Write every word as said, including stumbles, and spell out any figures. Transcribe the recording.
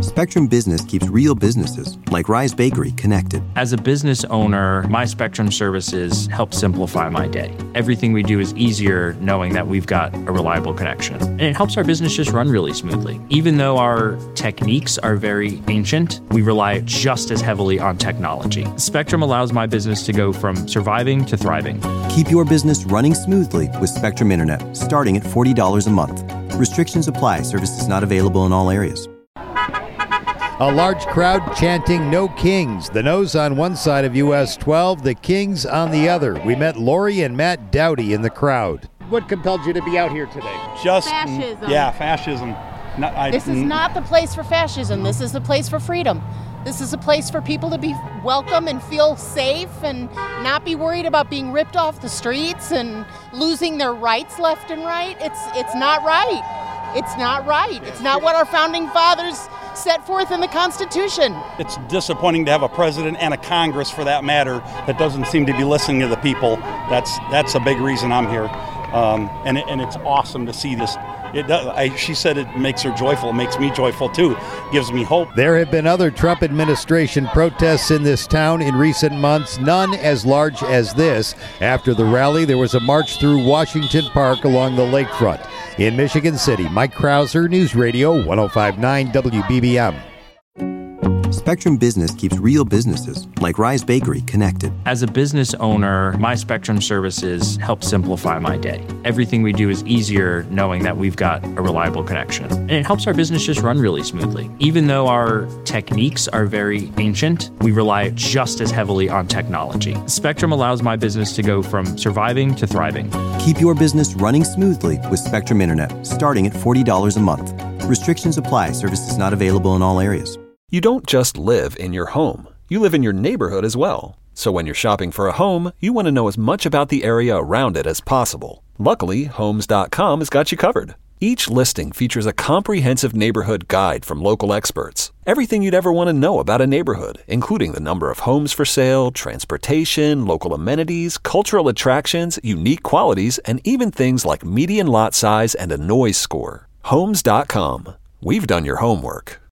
Spectrum Business keeps real businesses, like Rise Bakery, connected. As a business owner, my Spectrum services help simplify my day. Everything we do is easier knowing that we've got a reliable connection. And it helps our business just run really smoothly. Even though our techniques are very ancient, we rely just as heavily on technology. Spectrum allows my business to go from surviving to thriving. Keep your business running smoothly with Spectrum Internet, starting at forty dollars a month. Restrictions apply. Services not available in all areas. A large crowd chanting "No Kings." The No's on one side of U S twelve, the Kings on the other. We met Lori and Matt Dowdy in the crowd. What compelled you to be out here today? Just Fascism. Yeah, fascism. Not, I, this is not the place for fascism. This is the place for freedom. This is a place for people to be welcome and feel safe and not be worried about being ripped off the streets and losing their rights left and right. It's it's not right. It's not right. It's not what our founding fathers set forth in the Constitution. It's disappointing to have a president and a Congress, for that matter, that doesn't seem to be listening to the people. That's that's a big reason I'm here, um, and it, and it's awesome to see this. It does, I, she said it makes her joyful. It makes me joyful too. Gives me hope. There have been other Trump administration protests in this town in recent months, none as large as this. After the rally, there was a march through Washington Park along the lakefront. In Michigan City, Mike Krauser, News Radio one oh five point nine W B B M. Spectrum Business keeps real businesses, like Rise Bakery, connected. As a business owner, my Spectrum services help simplify my day. Everything we do is easier knowing that we've got a reliable connection. And it helps our business just run really smoothly. Even though our techniques are very ancient, we rely just as heavily on technology. Spectrum allows my business to go from surviving to thriving. Keep your business running smoothly with Spectrum Internet, starting at forty dollars a month. Restrictions apply. Services not available in all areas. You don't just live in your home. You live in your neighborhood as well. So when you're shopping for a home, you want to know as much about the area around it as possible. Luckily, Homes dot com has got you covered. Each listing features a comprehensive neighborhood guide from local experts. Everything you'd ever want to know about a neighborhood, including the number of homes for sale, transportation, local amenities, cultural attractions, unique qualities, and even things like median lot size and a noise score. Homes dot com. We've done your homework.